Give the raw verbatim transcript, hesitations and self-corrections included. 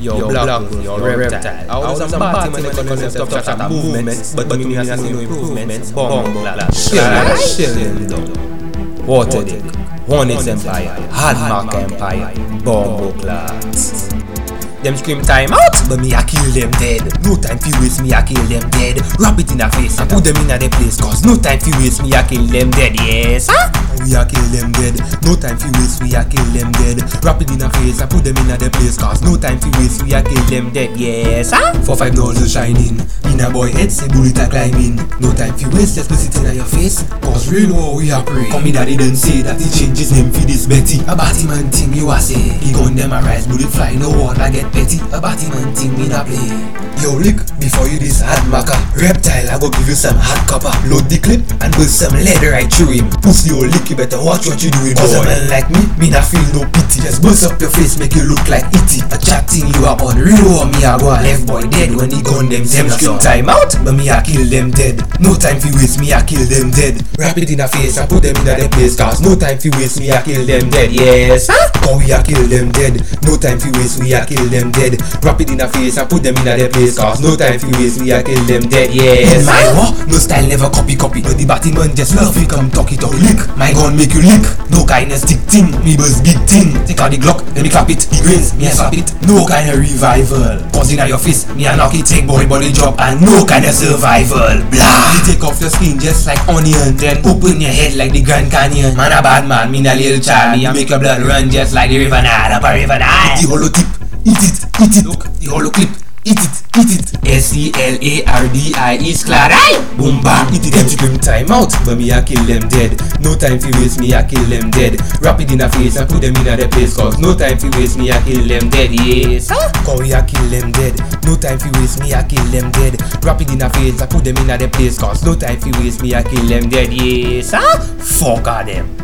Yo, black, yo, reptile. I was a party man, they call themselves tough shot movements, but me I see no improvements. Bomb black, shell, shell them down. Water dick, Hornets Empire, Hard Mark Empire, Bomb class. Them scream time out, but me I kill them dead. No time fi waste, me I kill them dead. Rap it in a face and put them in a their place, cause no time fi waste, me I kill them dead. Yes, huh? We a kill them dead. No time fi waste, we a kill them dead. Rap it in a face and put them in a their place, cause no time fi waste, we a kill them dead. Yes, huh? Four five dollars shining in a boy head, say bullet a climbing. No time fi waste, just put it in your face, cause real war we a pray. Come me daddy done say that he change his name fi this Betty. A batty man thing you a say. He gun them a rise, bullet fly, no water get petty. A batty man thing me na play. Yo lick, before you this hard marker. Reptile, I go give you some hard copper. Load the clip and put some leather right through him. Pussy or lick, you better watch what you doing. Cause a man like me, me na feel no pity. Just bust up your face, make you look like itty. A chatting you up on real war, me a go left boy dead when he gun them. Them scream time out, but me a kill them dead. No time fi waste, me a kill them dead. Wrap it in a face and put them in a their place, cause no time fi waste, me a kill them dead. Yes, huh? Cause we a kill them dead. No time fi waste, we a kill them dead. Wrap it in a face and put them in a their place, cause no time fi waste, we a kill them dead. Yes, my war, no style never copy copy. But the batty man just love it, come talk it or lick. My gun make you lick. No kindness stick thing, me buzz big thing. Take out the Glock, let me clap it. He grins, me a slap it. No kind of revival. Cause in your face, me a knock it. Take boy body drop and no kind of survival. Blah. You take off your skin just like onion, then open your head like the Grand Canyon. Man a bad man, me a little child. Me a make your blood run just like the River Nile, up a River Nile. The hollow tip, eat it, eat it. Look, the hollow clip. Eat it, eat it. S E L A R D I is clear. Boom bang. Eat it. Them scream time out, but me a kill them dead. No time fi waste, me a kill them dead. Wrap it in a face and put them in a their place, cause no time fi waste, me a kill them dead. Yes, huh? Cause we a kill them dead. No time fi waste, me a kill them dead. Wrap it in a face and put them in a their place, cause no time fi waste, me a kill them dead. Yes, huh? Fuck all them.